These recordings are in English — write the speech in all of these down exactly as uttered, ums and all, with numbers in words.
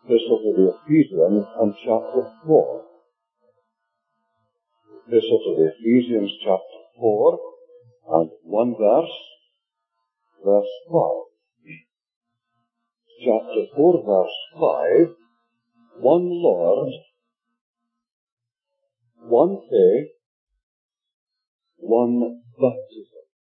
Epistle to the Ephesians and chapter four. Epistle to the Ephesians chapter four and one verse, verse five. Chapter four, verse five, one Lord, one faith, one baptism.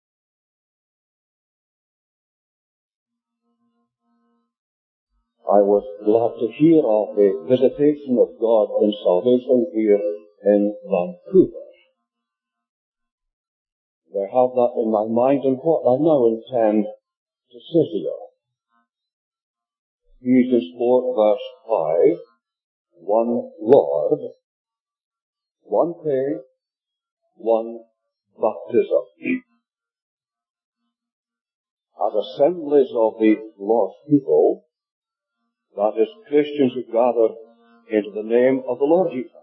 I was glad to hear of the visitation of God in salvation here in Vancouver. I have that in my mind and what I now intend to say here. Ephesians four verse five, one Lord, one faith, one baptism. As assemblies of the lost people, that is, Christians who gather into the name of the Lord Jesus,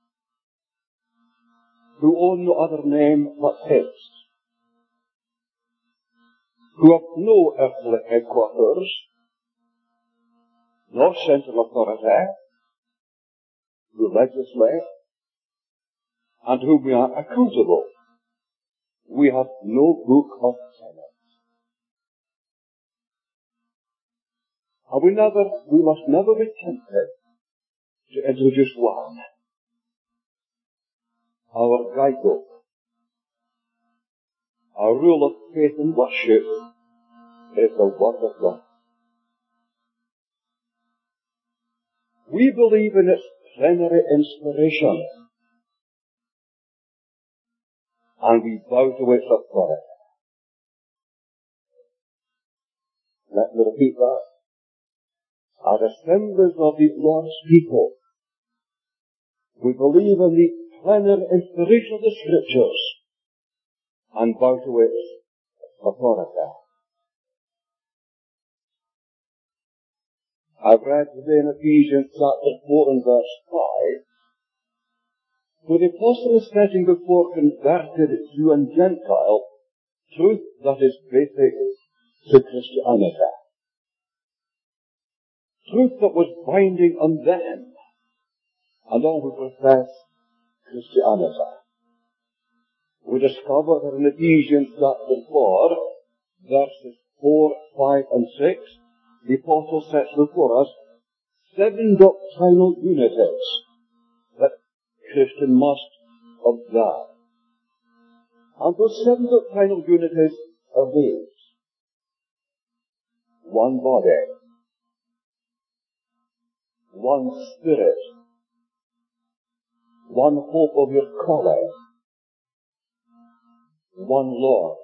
who own no other name but His, who have no earthly headquarters, no central authority, who legislate, and whom we are accountable. We have no book of tenets. And we never, we must never be tempted to introduce one. Our guidebook, our rule of faith and worship is the Word of God. We believe in its plenary inspiration, and we bow to its authority. Let me repeat that. As assemblies of the Lord's people, we believe in the plenary inspiration of the Scriptures and bow to its authority. I've read today in Ephesians chapter four and verse five, where the Apostle is setting before converted Jew and Gentile truth that is basic to Christianity. Truth that was binding on them and all who profess Christianity. We discover that in Ephesians chapter four, verses four, five and six, the Apostle sets before us seven doctrinal unities that a Christian must observe. And those seven doctrinal unities are these. One body, one Spirit, one hope of your calling, one Lord,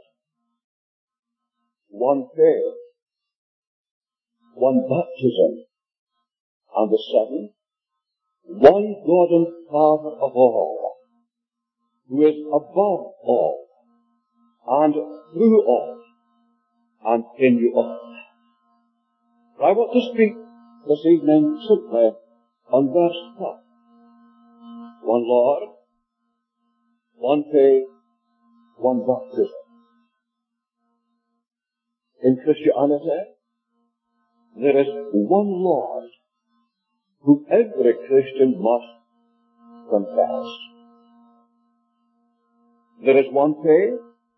one faith, one baptism, and the seventh, one God and Father of all, who is above all, and through all, and in you all. I want to speak this evening simply on verse five. One Lord, one faith, one baptism. In Christianity, there is one Lord whom every Christian must confess. There is one faith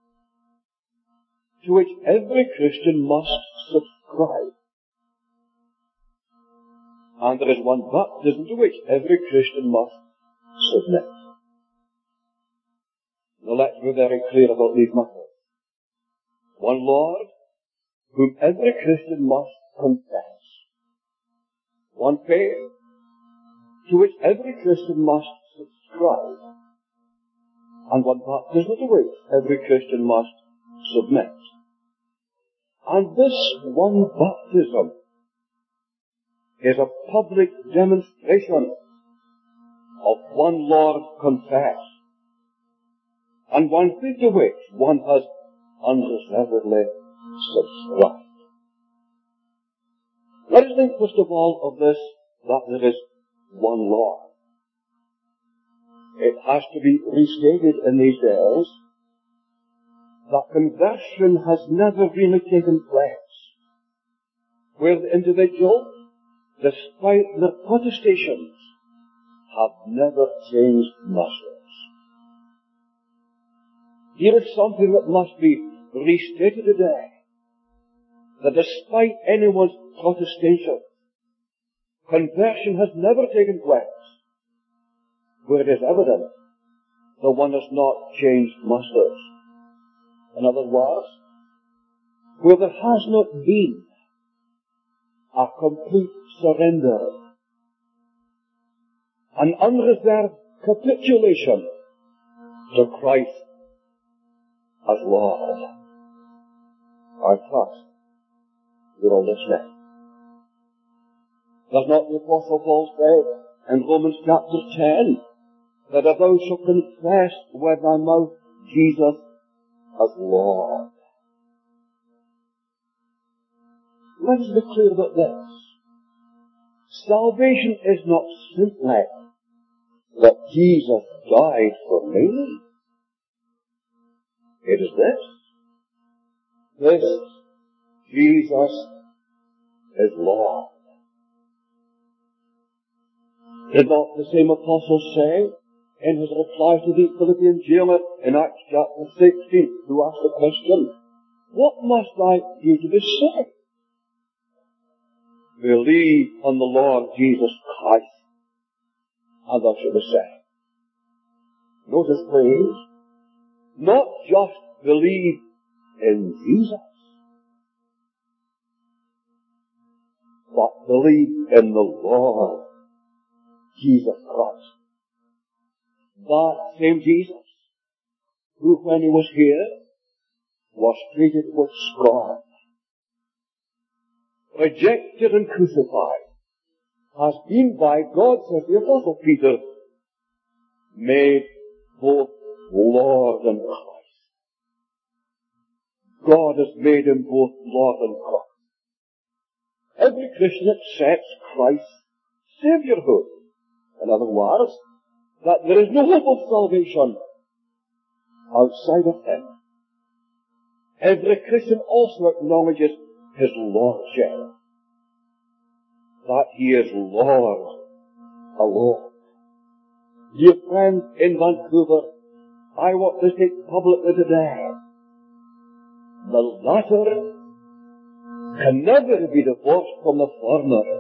to which every Christian must subscribe. And there is one baptism to which every Christian must submit. Now let's be very clear about these matters. One Lord, whom every Christian must confess. One faith, to which every Christian must subscribe. And one baptism to which every Christian must submit. And this one baptism is a public demonstration of one Lord confessed, and one faith to which one has unreservedly subscribed. Let us think first of all of this, that there is one Lord. It has to be restated in these days that conversion has never really taken place, where the individual despite their protestations, have never changed masters. Here is something that must be restated today, that despite anyone's protestation, conversion has never taken place. Where it is evident, the one has not changed masters. In other words, where there has not been a complete surrender, an unreserved capitulation to Christ as Lord. I trust you're all listening. Does not the Apostle Paul say in Romans chapter ten that if thou shalt confess with thy mouth Jesus as Lord? Let us be clear about this. Salvation is not simply that Jesus died for me. It is this. This Jesus is Lord. Did not the same apostle say in his reply to the Philippian jailer in Acts chapter sixteen, who asked the question, what must I do to be saved? Believe on the Lord Jesus Christ, and thou shalt be saved. Notice, please, not just believe in Jesus, but believe in the Lord Jesus Christ. That same Jesus, who when he was here, was treated with scorn, rejected and crucified, has been by God, says the Apostle Peter, made both Lord and Christ. God has made him both Lord and Christ. Every Christian accepts Christ's Saviourhood. In other words, that there is no hope of salvation outside of him. Every Christian also acknowledges his Lordship, that he is Lord alone. Dear friends in Vancouver, I want to state publicly today, the latter can never be divorced from the former.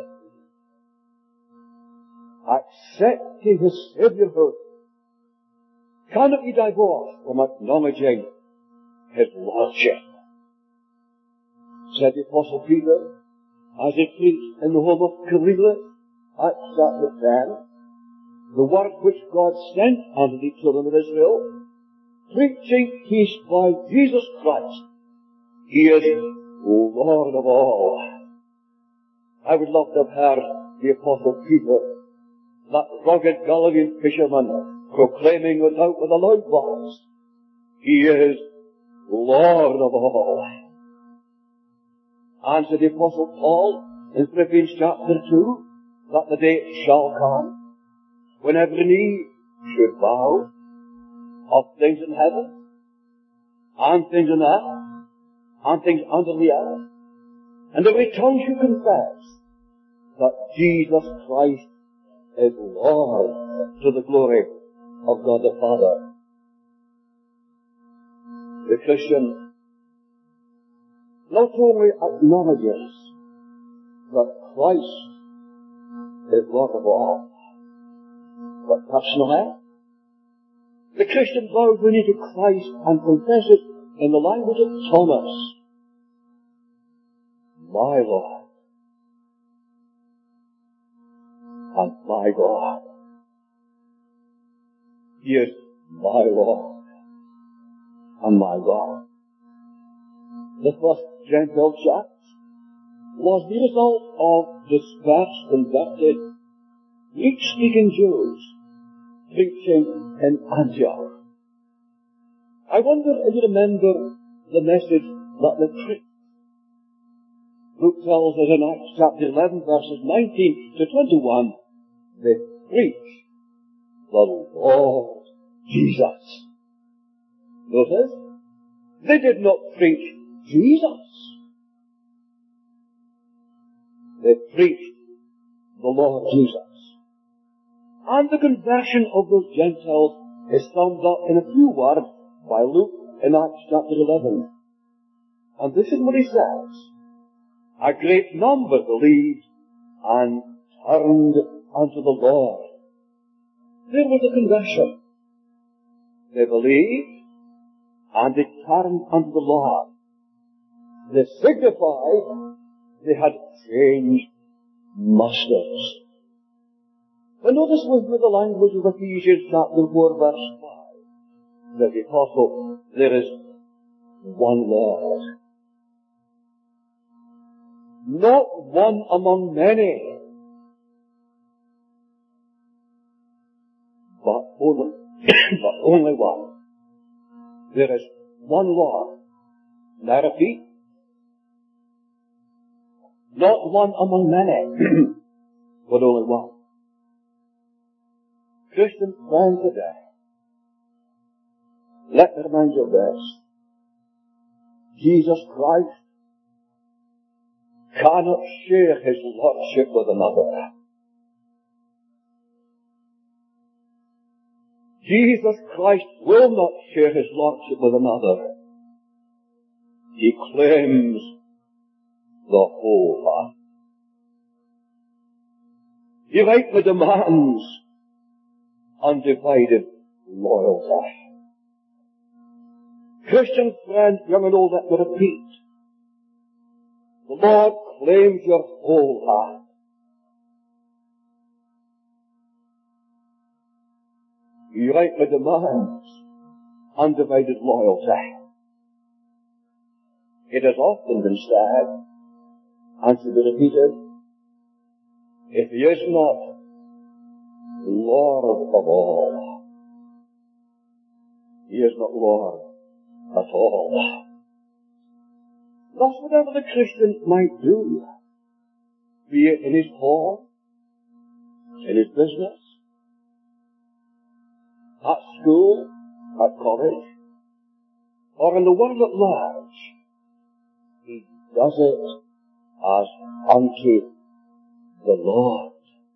Accepting his Saviourhood cannot be divorced from acknowledging his Lordship. Said the Apostle Peter, as he preached in the home of Cornelius, Acts chapter ten, the word which God sent unto the children of Israel, preaching peace by Jesus Christ. He is Lord of all. I would love to have heard the Apostle Peter, that rugged Galilean fisherman, proclaiming without with a loud voice, he is Lord of all. And said the Apostle Paul in Philippians chapter two, that the day shall come when every knee should bow, of things in heaven, and things on earth, and things under the earth, and every tongue should confess that Jesus Christ is Lord, to the glory of God the Father. The Christian not only acknowledges that Christ is Lord of all, but personally, the Christian bows the knee to Christ and confesses in the language of Thomas, my Lord and my God. He is my Lord and my God. The first Gentile church was the result of dispersed, converted, Greek-speaking Jews preaching in Antioch. I wonder if you remember the message that they preached. Luke tells us in Acts chapter eleven, verses nineteen to twenty-one, they preach the Lord Jesus. Notice, they did not preach Jesus. They preached the Lord Jesus. And the conversion of those Gentiles is summed up in a few words by Luke in Acts chapter eleven. And this is what he says. A great number believed and turned unto the Lord. There was a conversion. They believed and they turned unto the Lord. They signified they had changed masters. But notice with me the language of Ephesians chapter four verse five. The apostle, there is one Lord. Not one among many, but only, but only one. There is one Lord. And I repeat, not one among many, but only one. Christian friend today, let me remind you of this. Jesus Christ cannot share his lordship with another. Jesus Christ will not share his lordship with another. He claims the whole lot. He rightly demands undivided loyalty. Christian friend, young and old, let me repeat. The Lord claims your whole heart. He rightly demands undivided loyalty. It has often been said, and to be repeated, if he is not Lord of all, he is not Lord at all. Thus, whatever the Christian might do, be it in his home, in his business, at school, at college, or in the world at large, he does it as unto the Lord.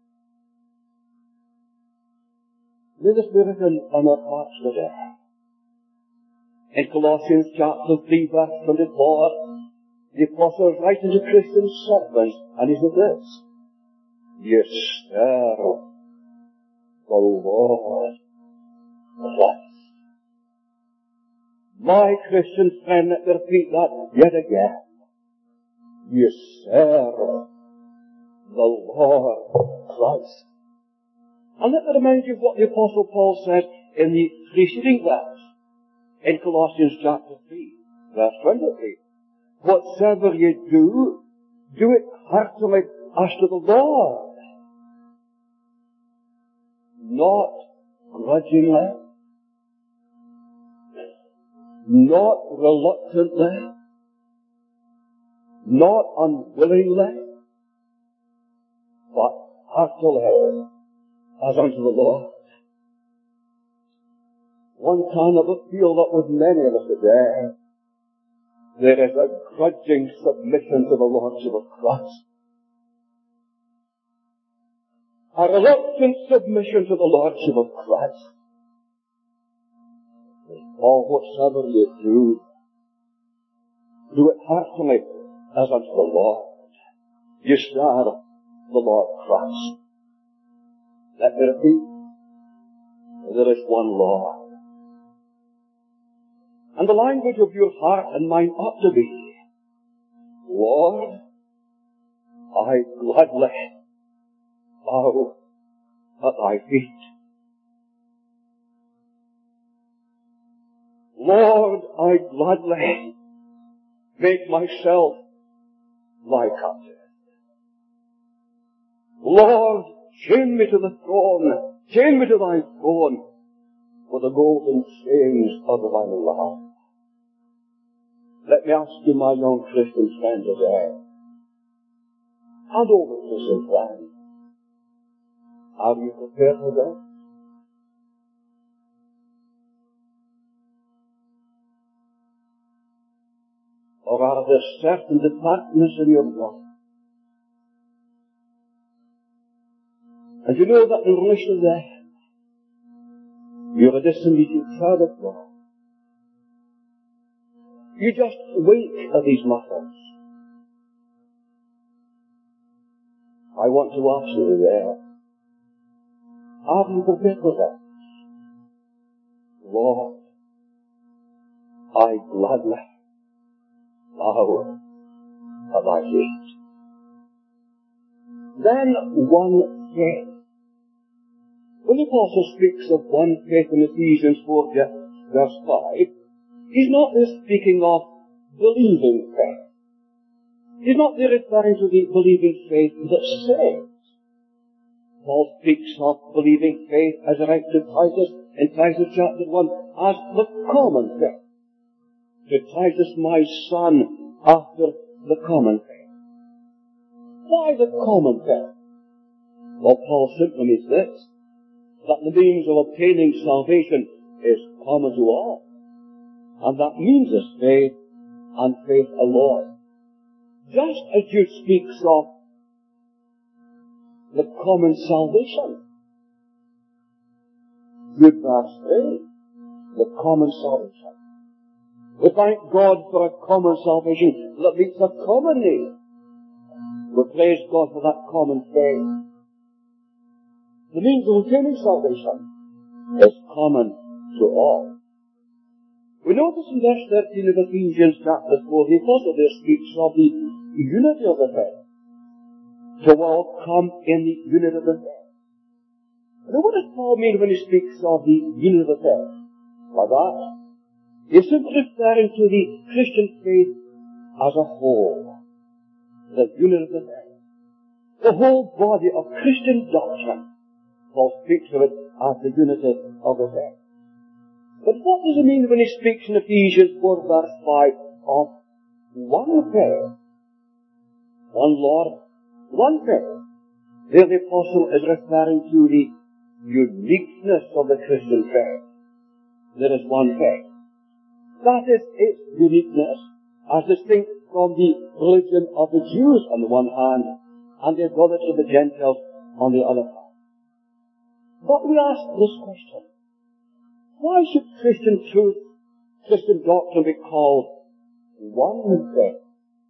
May this be written on our hearts today. In Colossians chapter three verse twenty-four, the apostle is writing to Christian servants, and he said this, ye serve the Lord Christ. My Christian friend, let me repeat that yet again. Ye serve the Lord Christ. And let me remind you of what the apostle Paul said in the preceding verse, in Colossians chapter three, verse twenty-three. Whatsoever ye do, do it heartily as to the Lord, not grudgingly, not reluctantly, not unwillingly, but heartily as unto the Lord. One cannot feel that with many of us today, there is a grudging submission to the Lordship of Christ. A reluctant submission to the Lordship of Christ. All whatsoever you do, do it heartily as unto the Lord. You serve the Lord Christ. Let me repeat, there is one Lord. And the language of your heart and mind ought to be, Lord, I gladly bow at thy feet. Lord, I gladly make myself thy captive. Lord, chain me to the throne, chain me to thy throne with the golden chains of thy love. Let me ask you, my young Christian friend today, and older Christian friend, are you prepared for that? Or are there certain departments in your life And you know that in relation there, you're a disobedient child of God. You just wait at these matters. I want to ask you there, have you prepared for that? Lord, I gladly bow at thy feet. Then one faith. When the Apostle speaks of one faith in Ephesians four, verse five, he's not just speaking of believing faith. He's not there referring to the believing faith that saves. Paul speaks of believing faith as a right to Titus in Titus chapter one as the common faith. To Titus, my son, after the common faith. Why the common faith? Well, Paul simply means this, that the means of obtaining salvation is common to all. And that means is faith, and faith alone. Just as Jude speaks of the common salvation. Jude verse three, the common salvation. We thank God for a common salvation that meets a common need. We praise God for that common faith. The means of obtaining salvation is common to all. We notice in verse thirteen of Ephesians chapter four, the Apostle there speaks of the unity of the faith. To all come in the unity of the faith. Now what does Paul mean when he speaks of the unity of the faith? By that, he's simply referring to the Christian faith as a whole. The unity of the faith. The whole body of Christian doctrine. Paul speaks of it as the unity of the faith. But what does he mean when he speaks in Ephesians four verse five of one faith, one Lord, one faith? There the Apostle is referring to the uniqueness of the Christian faith. There is one faith. That is its uniqueness as distinct from the religion of the Jews on the one hand and the idolatry of the Gentiles on the other hand. But we ask this question. Why should Christian truth, Christian doctrine be called one faith?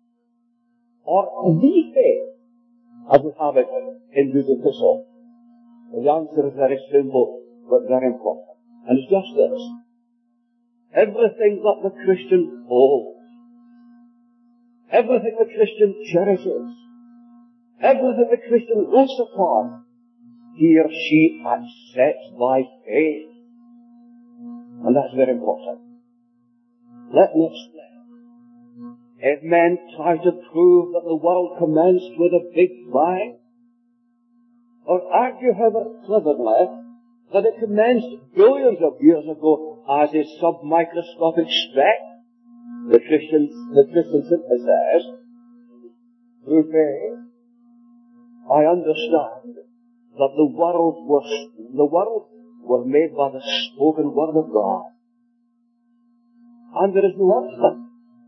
Or the faith, as we have it in Jude's epistle? The answer is very simple, but very important. And it's just this. Everything that the Christian holds, everything the Christian cherishes, everything the Christian lives upon, he or she accepts by faith. And that's very important. Let me explain. If men try to prove that the world commenced with a big bang, or argue, however cleverly, that it commenced billions of years ago as a submicroscopic speck, the Christian, the Christian simply says, through faith, I understand that the world was, the world was made by the spoken word of God. And there is no accident.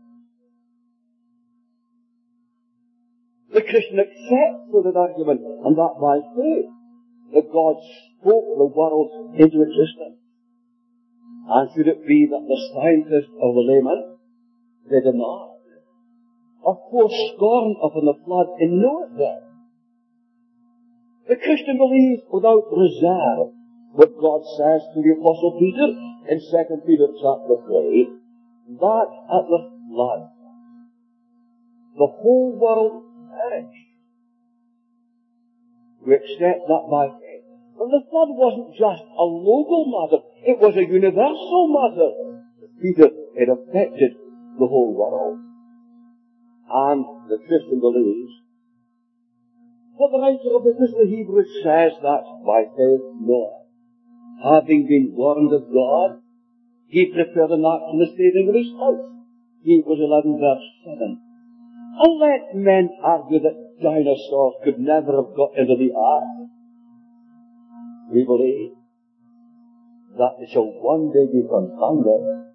The Christian accepts with an argument, and that by faith, that God spoke the world into existence. And should it be that the scientist or the layman, they deny, or pour scorn upon the flood in no event, the Christian believes without reserve what God says to the Apostle Peter in Second Peter chapter three, that at the flood, the whole world perished. We accept that by faith. But the flood wasn't just a local matter, it was a universal matter. Peter, it affected the whole world. And the Christian believes. But the writer of the Epistle of Hebrews says that by faith Noah, having been warned of God, he prepared an ark for the saving of his house. Hebrews eleven verse seven. And let men argue that dinosaurs could never have got into the ark. We believe that it shall one day be confounded.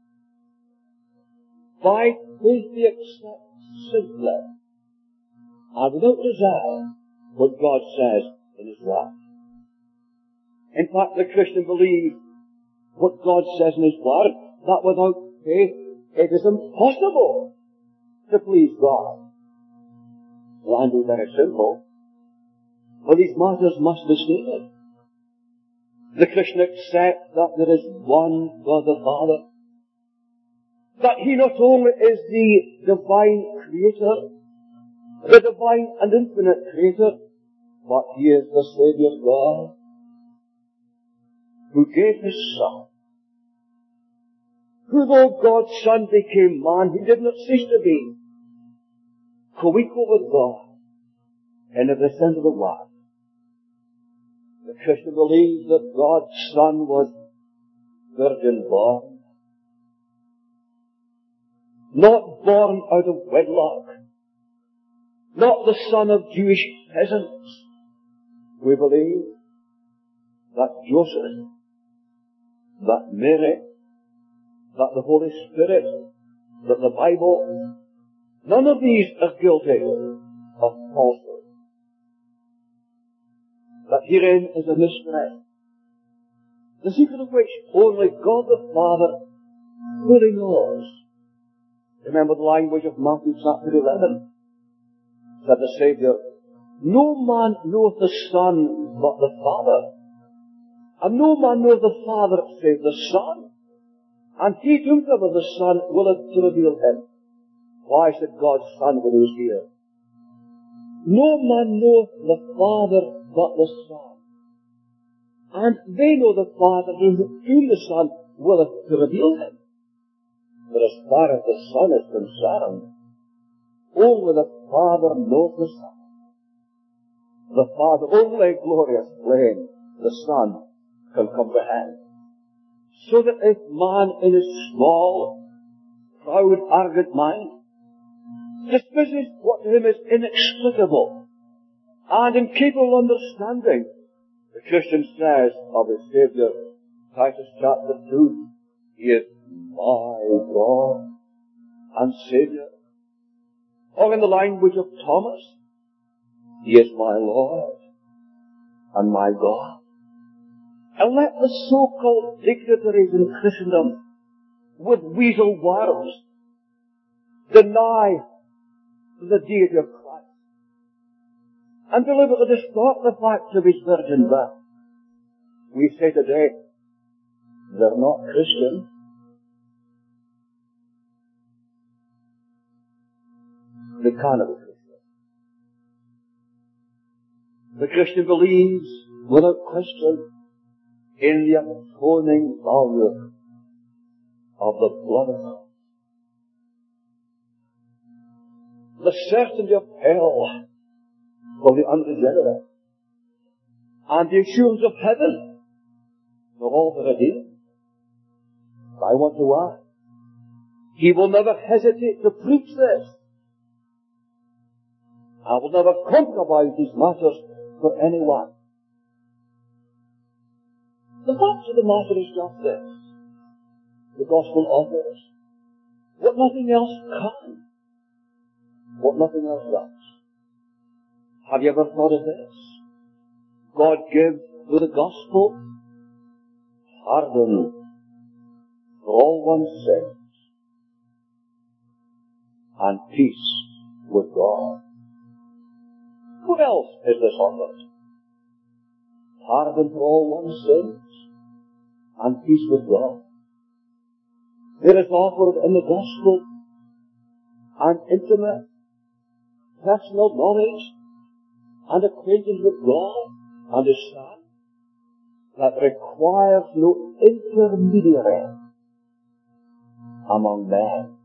By faith we accept simply and without reserve what God says in His word. In fact, the Christian believes what God says in His Word, that without faith it is impossible to please God. Well, I know very simple, but these matters must be stated. The Christian accepts that there is one God the Father, that He not only is the divine Creator, the divine and infinite Creator, but He is the Saviour God, who gave His Son, who though God's Son became man, He did not cease to be co-equal with God in every sense of the word. The Christian believes that God's Son was virgin born, not born out of wedlock, not the son of Jewish peasants. We believe that Joseph, that Mary, that the Holy Spirit, that the Bible, none of these are guilty of falsehood. That herein is a mystery, the secret of which only God the Father fully knows. Remember the language of Matthew chapter eleven. Said the Saviour, no man knoweth the Son but the Father, and no man knoweth the Father save the Son, and he to whomsoever the Son willeth to reveal him. Why said God's Son when He was here? No man knoweth the Father but the Son, and they know the Father to whom the Son willeth to reveal him. But as far as the Son is concerned, only the Father knows the Son. The Father only glorious flame the Son can comprehend. So that if man in his small, proud, arrogant mind dismisses what to him is inexplicable and incapable of understanding, the Christian says of his Saviour, Titus chapter two, He is my God and Saviour. Or in the language of Thomas, He is my Lord and my God. And let the so-called dignitaries in Christendom with weasel words deny the deity of Christ and deliberately distort the fact of His virgin birth. We say today, they're not Christian. They cannot be Christian. The Christian believes, without question, in the atoning value of the blood of Christ. The certainty of hell for the unregenerate, and the assurance of heaven for all the redeemed. I want to ask, he will never hesitate to preach this. I will never compromise these matters for anyone. The fact of the matter is just this. The gospel offers what nothing else can, what nothing else does. Have you ever thought of this? God gives through the gospel pardon for all one's sins and peace with God. What else is this offered? Pardon for all one's sins and peace with God. There is offered in the gospel an intimate, personal knowledge and acquaintance with God and His Son that requires no intermediary among men.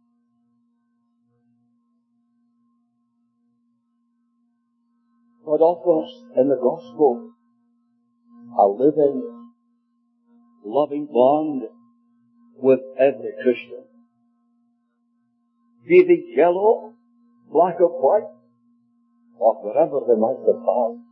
God offers in the gospel a living, loving bond with every Christian. Be they yellow, black or white, or wherever they might be found.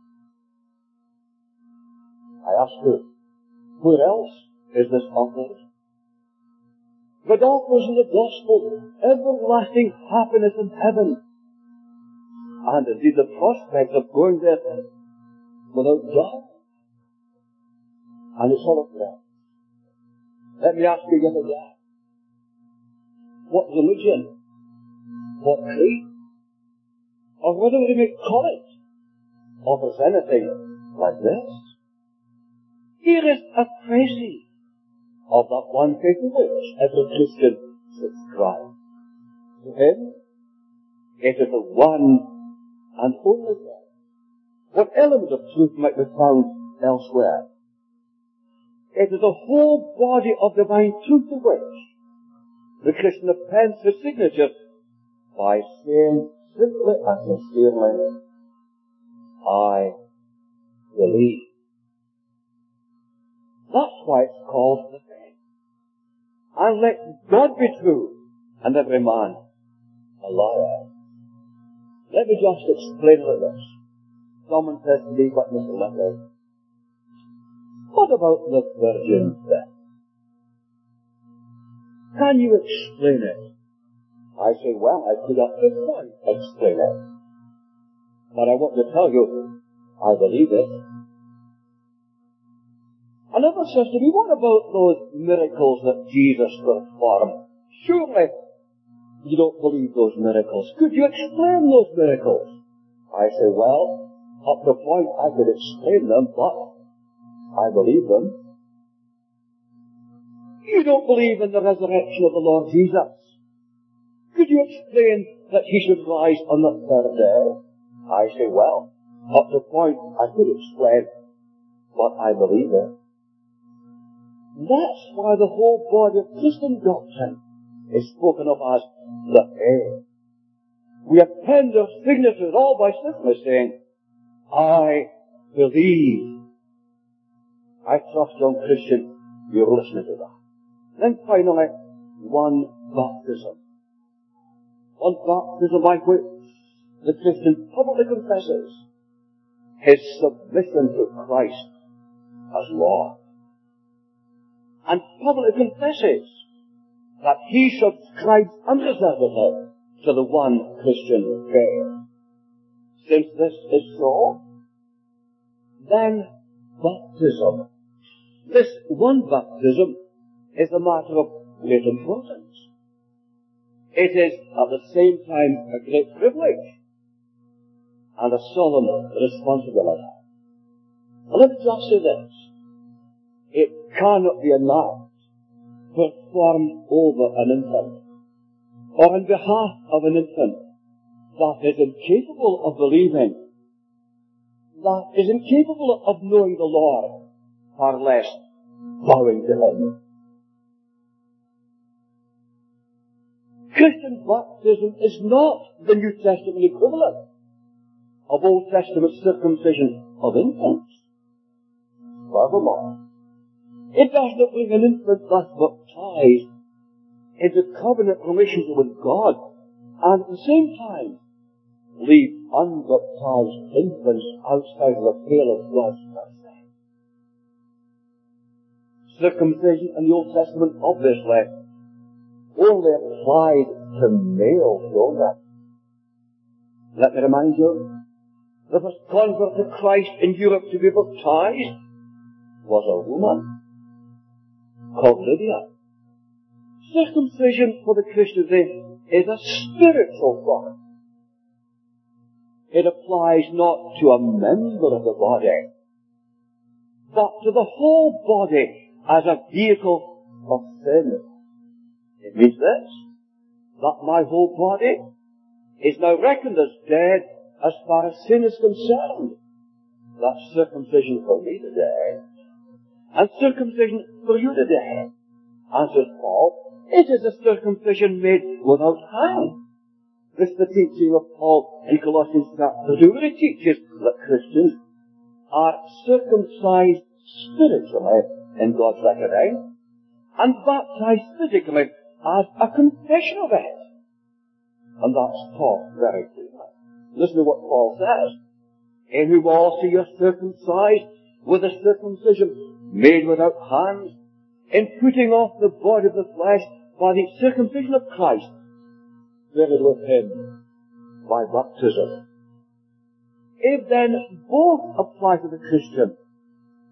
I ask you, where else is this offered? God offers in the gospel everlasting happiness in heaven, and indeed the prospect of going there without God. and it's all of them. Let me ask you yet again. What religion? What creed? Or whether we may call it offers anything like this. Here is a praise of that one faith to which every Christian subscribes. To him, it is the one and only God. What element of truth might be found elsewhere? It is the whole body of divine truth to which the Christian appends his signature by saying simply and sincerely, I believe. That's why it's called the faith. And let God be true, and every man a liar. Let me just explain like this. Someone says to me, but Mister Leonard, what about the virgin's death? Can you explain it? I say, well, I could up to point explain it. But I want to tell you, I believe it. Another says to me, what about those miracles that Jesus performed? Surely you don't believe those miracles. Could you explain those miracles? I say, well, up to the point I could explain them, but I believe them. You don't believe in the resurrection of the Lord Jesus. Could you explain that he should rise on the third day? I say, well, up to the point I could explain, but I believe it. That's why the whole body of Christian doctrine is spoken of as the faith. We append our signatures all by simply saying, I believe. I trust, young Christian, you're listening to that. Then finally, one baptism. One baptism by which the Christian publicly confesses his submission to Christ as Lord. And publicly confesses that he subscribes unreservedly to the one Christian faith. Since this is so, then baptism, this one baptism, is a matter of great importance. It is at the same time a great privilege and a solemn responsibility. And let me just say this. It cannot be an act performed over an infant or on behalf of an infant that is incapable of believing, that is incapable of knowing the Lord, far less bowing to him. Christian baptism is not the New Testament equivalent of Old Testament circumcision of infants. Furthermore, it does not bring an infant thus baptized into covenant relationship with God, and at the same time leave unbaptized infants outside of the pale of God's mercy. Circumcision in the Old Testament, obviously, only applied to male children. Let me remind you, the first convert to Christ in Europe to be baptized was a woman called Lydia. Circumcision for the Christian faith is a spiritual form. It applies not to a member of the body, but to the whole body as a vehicle of sin. It means this, that my whole body is now reckoned as dead as far as sin is concerned. That's circumcision for me today, and circumcision for you today. Answers Paul, it is a circumcision made without hands. This is the teaching of Paul in Colossians chapter two, where he teaches that Christians are circumcised spiritually in God's reckoning and baptized physically as a confession of it. And that's taught very clearly. Listen to what Paul says. In whom also you are circumcised with a circumcision made without hands, in putting off the body of the flesh by the circumcision of Christ, buried with him by baptism. If then both apply to the Christian,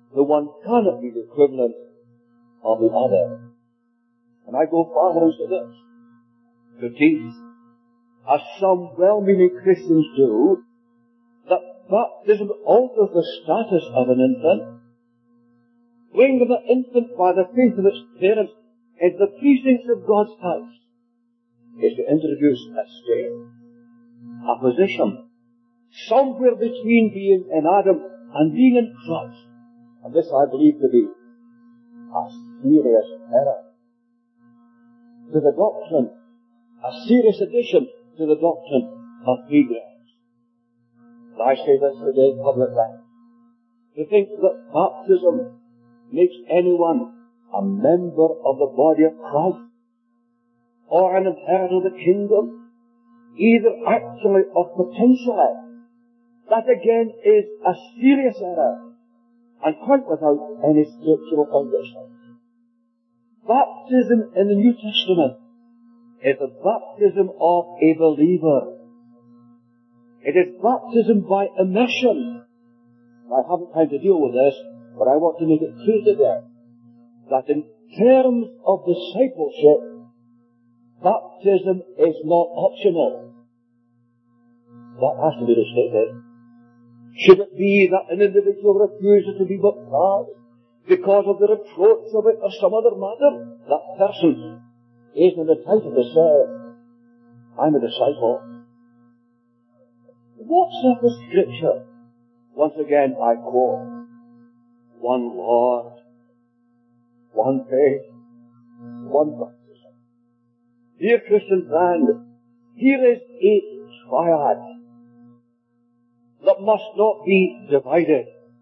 the one cannot be the equivalent of the other. And I go farther and say this, to teach, as some well-meaning Christians do, that baptism alters the status of an infant, bringing the infant by the faith of its parents into the precincts of God's house, is to introduce a state, a position, somewhere between being in Adam and being in Christ. And this I believe to be a serious error to the doctrine, a serious addition to the doctrine of free grace. And I say this today in public life. To think that baptism makes anyone a member of the body of Christ, or an inheritor of the kingdom, either actually or potentially, that again is a serious error, and quite without any scriptural foundation. Baptism in the New Testament is the baptism of a believer. It is baptism by immersion. I haven't time to deal with this, but I want to make it clear today that in terms of discipleship, baptism is not optional. That has to be stated. Should it be that an individual refuses to be baptized because of the reproach of it or some other matter, that person isn't entitled to say, I'm a disciple. What says the Scripture? Once again I quote, one Lord, one faith, one baptism. Dear Christian friend, here is a triad that must not be divided,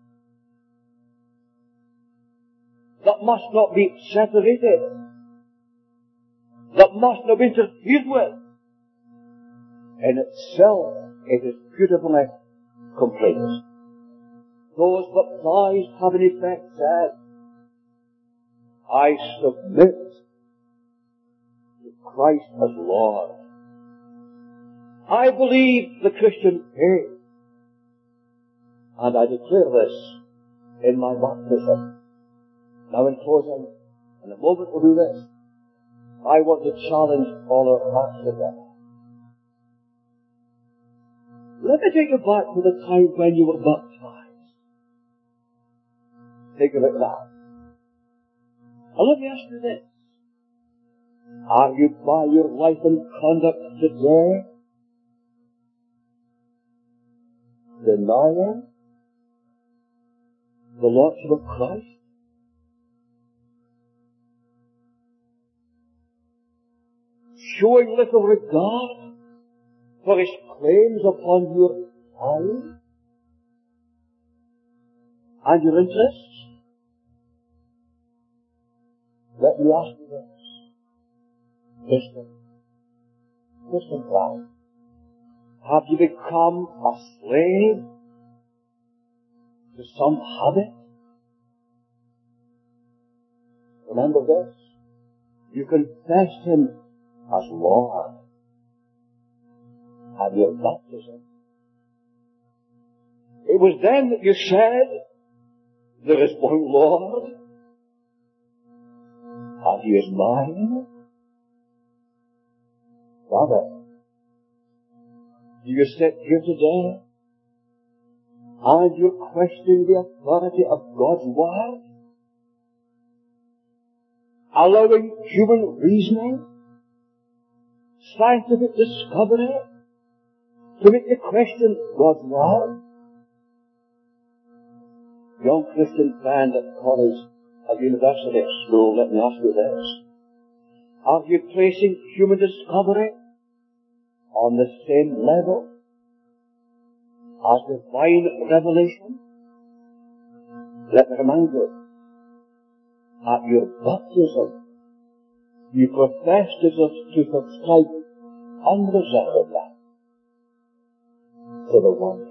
that must not be separated, that must not be interfered with. In itself, it is beautifully complete. Those baptized have in effect said, I submit to Christ as Lord. I believe the Christian faith, and I declare this in my baptism. Now in closing, in a moment we'll do this, I want to challenge all our hearts together. Let me take you back to the time when you were baptized. Think about that. And let me ask you this. Are you by your life and conduct today denying the Lordship of Christ? Showing little regard for His claims upon your time and your interests? Let me ask you this. Christian, Christian friend, have you become a slave to some habit? Remember this. You confessed Him as Lord at your baptism. It was then that you said, there is one Lord, and He is mine. Father, do you sit here today and you're questioning the authority of God's Word? Allowing human reasoning, scientific discovery, to make you question God's Word? Young Christian friend at college, at university, at school, let me ask you this. Are you placing human discovery on the same level as divine revelation? Let me remind you, at your baptism, you professed to subscribe unreservedly to the one